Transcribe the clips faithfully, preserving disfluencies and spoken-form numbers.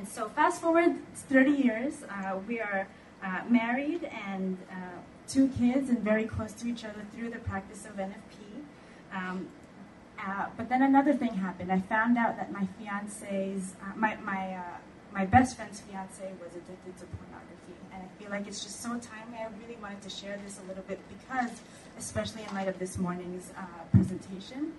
And so fast forward thirty years, uh, we are uh, married and uh, two kids and very close to each other through the practice of N F P. Um, uh, but then another thing happened. I found out that my fiance's, uh, my, my, uh, my best friend's fiance was addicted to pornography. And I feel like it's just so timely. I really wanted to share this a little bit because, especially in light of this morning's uh, presentation.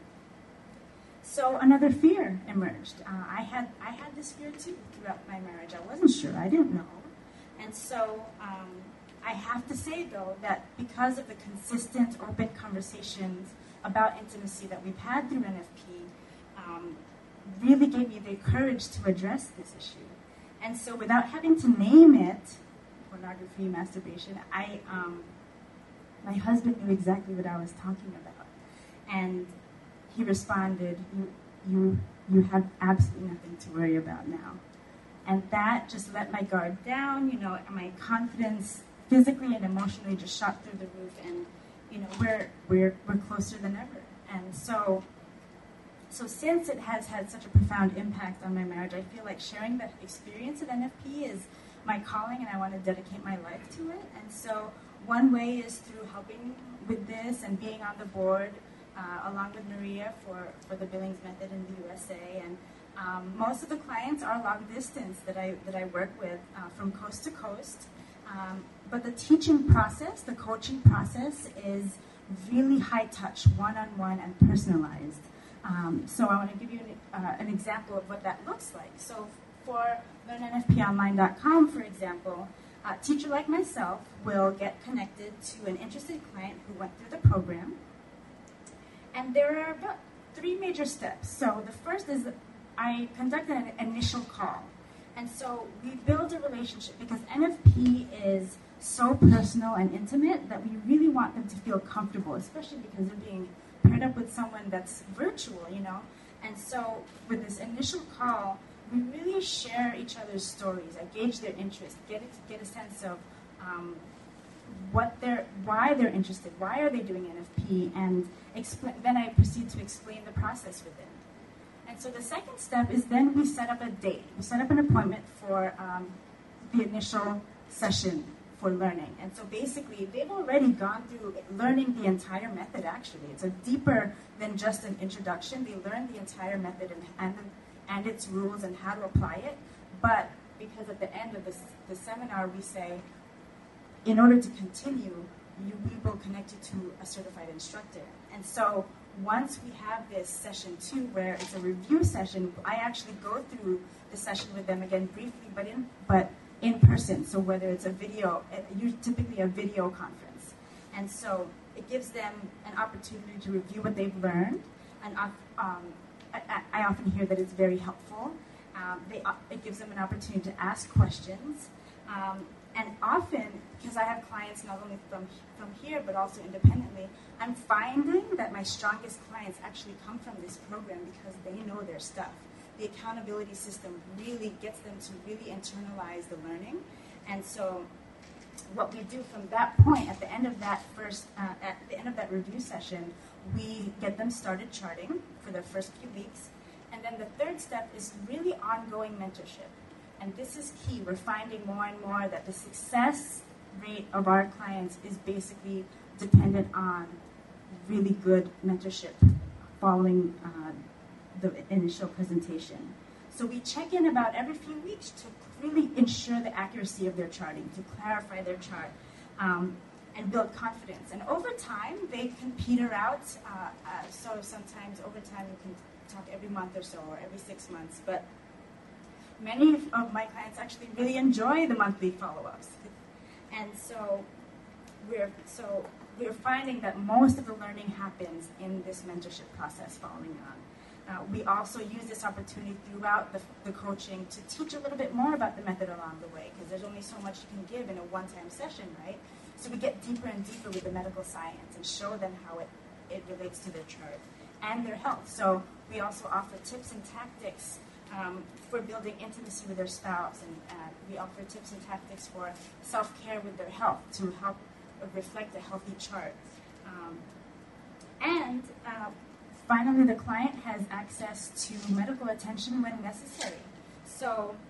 So another fear emerged. Uh, I had I had this fear too throughout my marriage. I wasn't sure. I didn't know. And so um, I have to say, though, that because of the consistent, open conversations about intimacy that we've had through N F P, um, really gave me the courage to address this issue. And so without having to name it, pornography, masturbation, I, um, my husband knew exactly what I was talking about. And he responded, you, you, you have absolutely nothing to worry about now. And that just let my guard down, you know, and my confidence physically and emotionally just shot through the roof, and, you know, we're, we're, we're closer than ever. And so, so since it has had such a profound impact on my marriage, I feel like sharing that experience at N F P is my calling, and I want to dedicate my life to it. And so one way is through helping with this and being on the board Uh, along with Maria for, for the Billings Method in the U S A. And um, most of the clients are long distance that I, that I work with uh, from coast to coast. Um, but the teaching process, the coaching process is really high touch, one-on-one and personalized. Um, so I want to give you an, uh, an example of what that looks like. So for learn N F P online dot com, for example, a teacher like myself will get connected to an interested client who went through the program. And there are about three major steps. So the first is that I conducted an initial call. And so we build a relationship because N F P is so personal and intimate that we really want them to feel comfortable, especially because they're being paired up with someone that's virtual, you know. And so with this initial call, we really share each other's stories. I gauge their interest, get, it, get a sense of um, what they're, why they're interested, why are they doing N F P, and explain, then I proceed to explain the process with them. And so the second step is then we set up a date. We set up an appointment for um, the initial session for learning. And so basically, they've already gone through learning the entire method, actually. It's a deeper than just an introduction. They learn the entire method and, and, and its rules and how to apply it. But because at the end of the, the seminar, we say, in order to continue, you, we will connect you to a certified instructor. And so once we have this session two, where it's a review session, I actually go through the session with them again briefly, but in but in person. So whether it's a video, typically a video conference. And so it gives them an opportunity to review what they've learned. And um, I, I often hear that it's very helpful. Um, they, it gives them an opportunity to ask questions. Um, And often, because I have clients not only from, from here, but also independently, I'm finding that my strongest clients actually come from this program because they know their stuff. The accountability system really gets them to really internalize the learning. And so what we do from that point, at the end of that first, uh, at the end of that review session, we get them started charting for the first few weeks. And then the third step is really ongoing mentorship. And this is key. We're finding more and more that the success rate of our clients is basically dependent on really good mentorship following uh, the initial presentation. So we check in about every few weeks to really ensure the accuracy of their charting, to clarify their chart, um, and build confidence. And over time, they can peter out. Uh, uh, so sometimes over time, you can talk every month or so, or every six months. But many of my clients actually really enjoy the monthly follow-ups. And so we're, so we're finding that most of the learning happens in this mentorship process following on. Uh, we also use this opportunity throughout the, the coaching to teach a little bit more about the method along the way, because there's only so much you can give in a one-time session, right? So we get deeper and deeper with the medical science and show them how it, it relates to their chart and their health. So we also offer tips and tactics Um, for building intimacy with their spouse, and uh, we offer tips and tactics for self-care with their health to help uh, reflect a healthy chart. Um, and uh, finally, the client has access to medical attention when necessary. So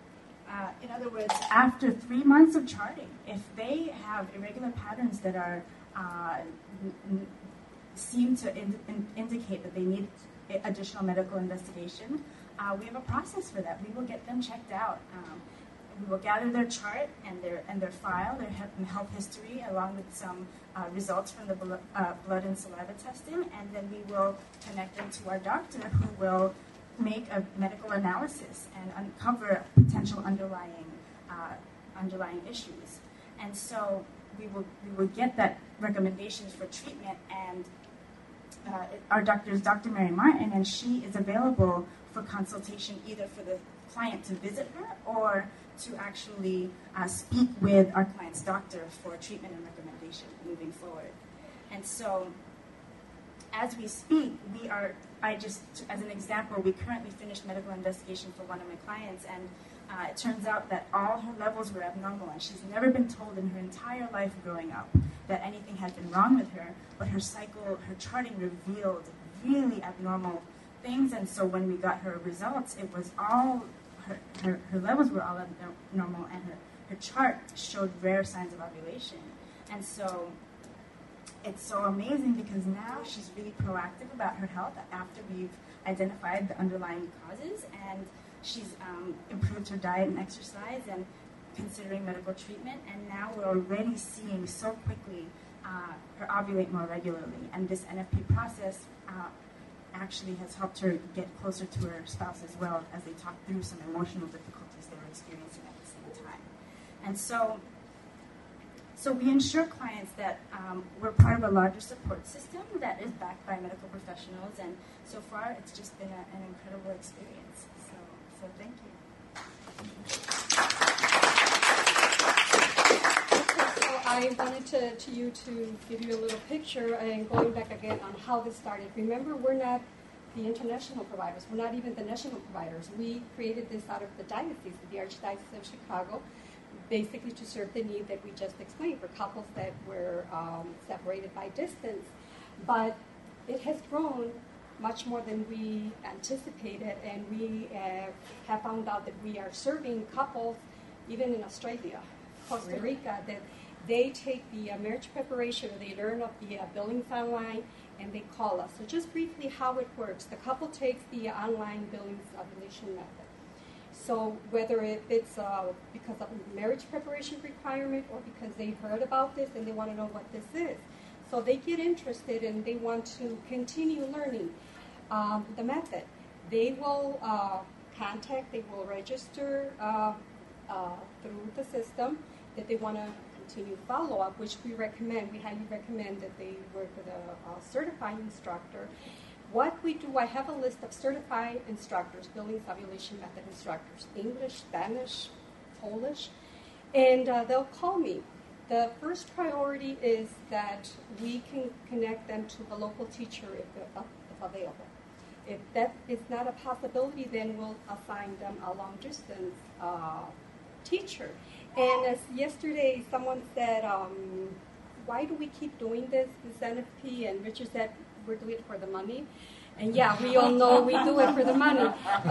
Uh, in other words, after three months of charting, if they have irregular patterns that are uh, n- n- seem to in- in- indicate that they need additional medical investigation, uh, we have a process for that. We will get them checked out. Um, we will gather their chart and their and their file, their he- health history, along with some uh, results from the blo- uh, blood and saliva testing, and then we will connect them to our doctor, who will make a medical analysis and uncover potential underlying uh, underlying issues. And so we will we will get that recommendations for treatment, and uh, our doctor is Doctor Mary Martin, and she is available for consultation either for the client to visit her or to actually uh, speak with our client's doctor for treatment and recommendation moving forward. And so as we speak, we are, I just, as an example, we currently finished medical investigation for one of my clients, and uh, it turns out that all her levels were abnormal, and she's never been told in her entire life growing up that anything had been wrong with her, but her cycle, her charting revealed really abnormal things, and so when we got her results, it was all, her, her, her levels were all abnormal, and her, her chart showed rare signs of ovulation. And so it's so amazing because now she's really proactive about her health after we've identified the underlying causes, and she's um, improved her diet and exercise and considering medical treatment, and now we're already seeing so quickly uh, her ovulate more regularly, and this N F P process uh, actually has helped her get closer to her spouse as well as they talk through some emotional difficulties they were experiencing at the same time. And so So we ensure clients that um, we're part of a larger support system that is backed by medical professionals, and so far it's just been a, an incredible experience. So, so thank you. Okay, so I wanted to, to you to give you a little picture, and going back again on how this started. Remember, we're not the international providers. We're not even the national providers. We created this out of the diocese, the Archdiocese of Chicago, basically to serve the need that we just explained for couples that were um, separated by distance. But it has grown much more than we anticipated, and we uh, have found out that we are serving couples even in Australia, Costa Rica, that they take the uh, marriage preparation, or they learn of the uh, Billings Online, and they call us. So just briefly how it works. The couple takes the uh, online Billings ovulation method. So whether it, it's uh, because of a marriage preparation requirement or because they've heard about this and they want to know what this is. So they get interested and they want to continue learning um, the method. They will uh, contact, they will register uh, uh, through the system that they want to continue follow-up, which we recommend. We highly recommend that they work with a, a certified instructor. What we do, I have a list of certified instructors, Billings Ovulation Method instructors, English, Spanish, Polish, and uh, they'll call me. The first priority is that we can connect them to the local teacher if, if available. If that is not a possibility, then we'll assign them a long-distance uh, teacher. And as yesterday, someone said, um, why do we keep doing this, this N F P? And Richard said, we're doing it for the money. And yeah, we all know we do it for the money.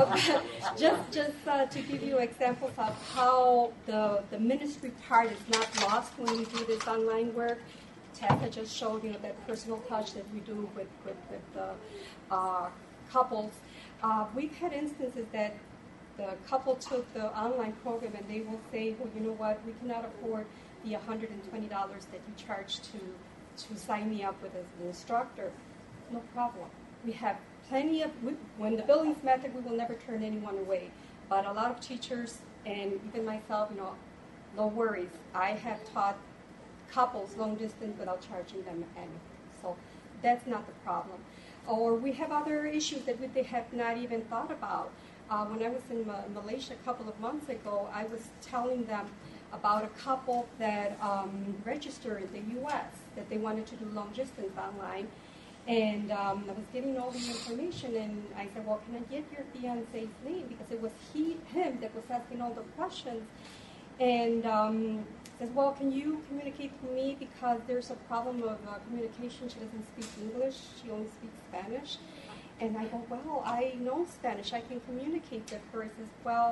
just just uh, to give you examples of how the, the ministry part is not lost when we do this online work. Tessa just showed, you know, that personal touch that we do with, with, with the uh, couples. Uh, we've had instances that the couple took the online program and they will say, well, you know what, we cannot afford the one hundred twenty dollars that you charge to, to sign me up with as an instructor. No problem. We have plenty of, we, when the Billings method, we will never turn anyone away. But a lot of teachers, and even myself, you know, no worries. I have taught couples long distance without charging them anything. So that's not the problem. Or we have other issues that we, they have not even thought about. Uh, when I was in Ma- Malaysia a couple of months ago, I was telling them about a couple that um, registered in the U S, that they wanted to do long distance online. And um, I was getting all the information, and I said, well, can I get your fiance's name? Because it was he, him that was asking all the questions. And um, says, well, can you communicate with me? Because there's a problem of uh, communication. She doesn't speak English. She only speaks Spanish. And I go, well, I know Spanish. I can communicate with her. He says, well,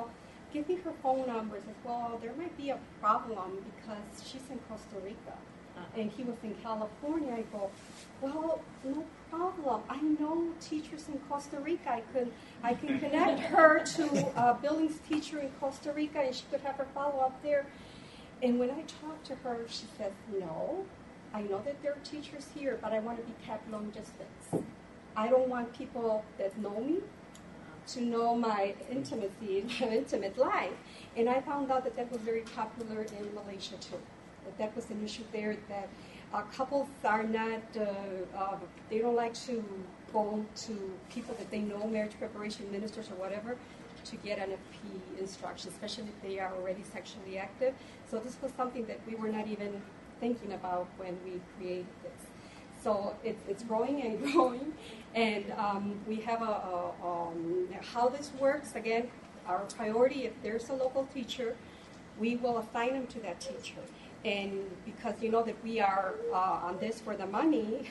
give me her phone number. Says, well, there might be a problem because she's in Costa Rica. And he was in California. I go, well, no problem. I know teachers in Costa Rica. I could, I can connect her to a Billings teacher in Costa Rica, and she could have her follow up there. And when I talked to her, she says, no, I know that there are teachers here, but I want to be kept long distance. I don't want people that know me to know my intimacy, my intimate life. And I found out that that was very popular in Malaysia too. That that was an issue there, that uh, couples are not, uh, uh, they don't like to go to people that they know, marriage preparation ministers or whatever, to get N F P instruction, especially if they are already sexually active. So this was something that we were not even thinking about when we created this. So it, it's growing and growing, and um, we have a, a um, how this works. Again, our priority, if there's a local teacher, we will assign them to that teacher. And because you know that we are uh, on this for the money,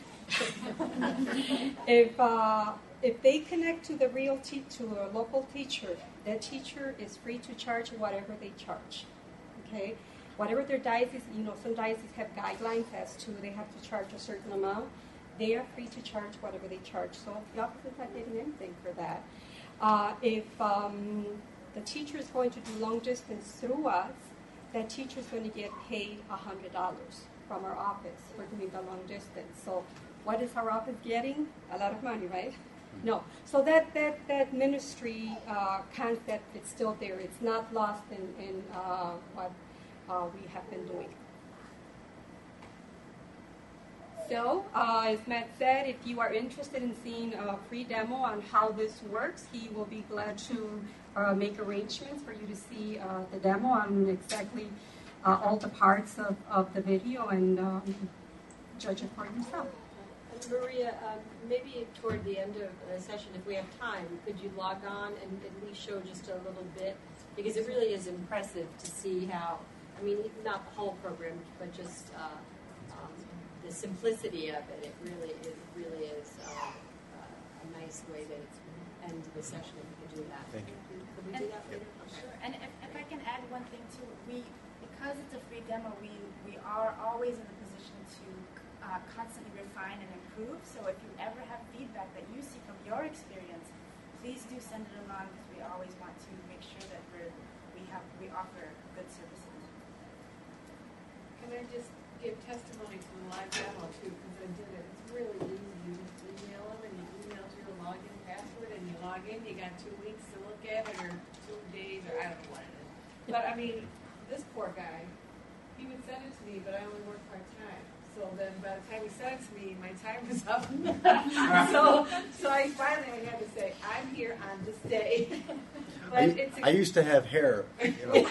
if uh, if they connect to the real te- to a local teacher, that teacher is free to charge whatever they charge. Okay, whatever their diocese, you know, some dioceses have guidelines as to they have to charge a certain amount. They are free to charge whatever they charge. So the office is not getting anything for that. Uh, if um, the teacher is going to do long distance through us, that teacher is going to get paid one hundred dollars from our office for doing the long distance. So what is our office getting? A lot of money, right? No. So that, that, that ministry uh, concept is still there. It's not lost in, in uh, what uh, we have been doing. So, uh, as Matt said, if you are interested in seeing a free demo on how this works, he will be glad to uh, make arrangements for you to see uh, the demo on exactly uh, all the parts of, of the video and um, judge it for yourself. And Maria, um, maybe toward the end of the session, if we have time, could you log on and at least show just a little bit? Because it really is impressive to see how, I mean, not the whole program, but just uh, um, the simplicity of it. It really is, really is uh, uh, a nice way to end the session if we could do that. Thank you. Could we and, do that later? Sure. And if, if I can add one thing too, we because it's a free demo, we, we are always in the position to uh, constantly refine and improve. So if you ever have feedback that you see from your experience, please do send it along, because we always want to make sure that we're, we have we offer good services. Can I just give testimony to the live demo too, because I did it. It's really easy. You just email them and you email to your login password and you log in. You got two weeks to look at it, or two days, or I don't know what it is. But I mean, this poor guy, he would send it to me, but I only work part time. So then by the time he sent it to me, my time was up. so so I finally I had to say, I'm here on this day. But I, it's a, I used to have hair. You know.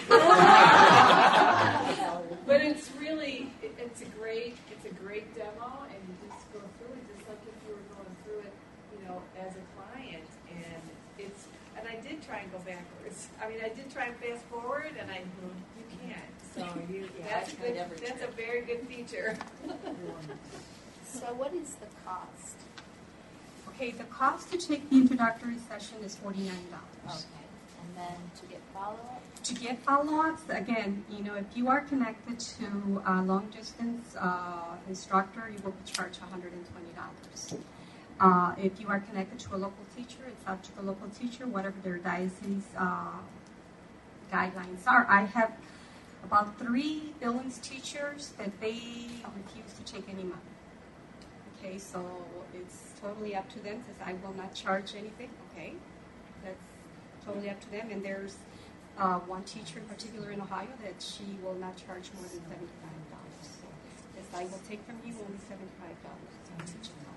But it's really, it, it's a great, it's a great demo, and you just go through it just like if you were going through it, you know, as a client. And it's, and I did try and go backwards. I mean, I did try and fast forward, and I, you can't. So you, Yeah, that's a I tried good, every that's trick. a very good feature. So what is the cost? Okay, the cost to take the introductory session is forty-nine dollars. Okay. And then to get follow-up? To get follow-ups, again, you know, if you are connected to a long-distance uh, instructor, you will be charged one hundred twenty dollars. Uh, if you are connected to a local teacher, it's up to the local teacher, whatever their diocese uh, guidelines are. I have about three Billings teachers that they refuse to take any money. Okay, so it's totally up to them, since I will not charge anything. Okay, that's totally up to them. And there's uh, one teacher in particular in Ohio that she will not charge more than seventy-five dollars. So as I will take from you only seventy-five dollars to teach a class.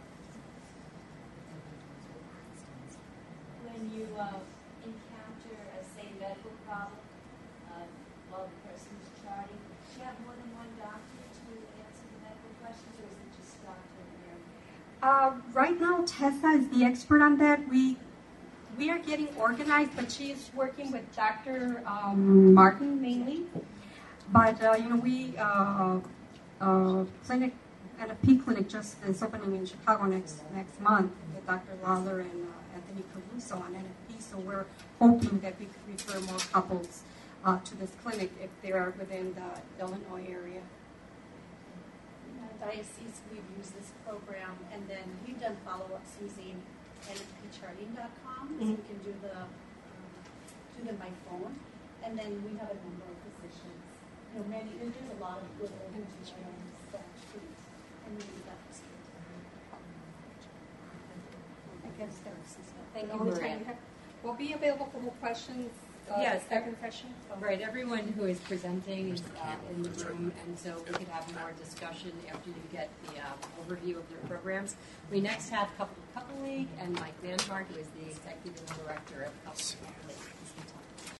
When you uh, encounter a, say, medical problem uh, while the person's charting, do you have more than one doctor to answer the medical questions, or is it just Doctor Mary? Uh, right now, Tessa is the expert on that. We we are getting organized, but she is working with Doctor Um, Martin mainly. But uh, you know, we uh, uh, clinic N F P clinic just is opening in Chicago next next month with Doctor Lawler and uh, Anthony Caruso on N F P. So we're hoping that we could refer more couples uh, to this clinic if they are within the Illinois area. In our diocese, we've used this program, and then we've done follow-ups using N F P charting dot com, so we can do the um, do them by phone. And then we have a number of physicians. You know, many there's a lot of good old physicians that treat, and we use that for screen. I guess that's Thank the you, only Maria. time we have. We'll be available for more questions. Uh, Yes, second session. So. Right, everyone who is presenting is uh, in the room, and so we could have more discussion after you get the uh, overview of their programs. We next have Couple to Couple League and Mike Manhart, who is the Executive Director of Couple to Couple League.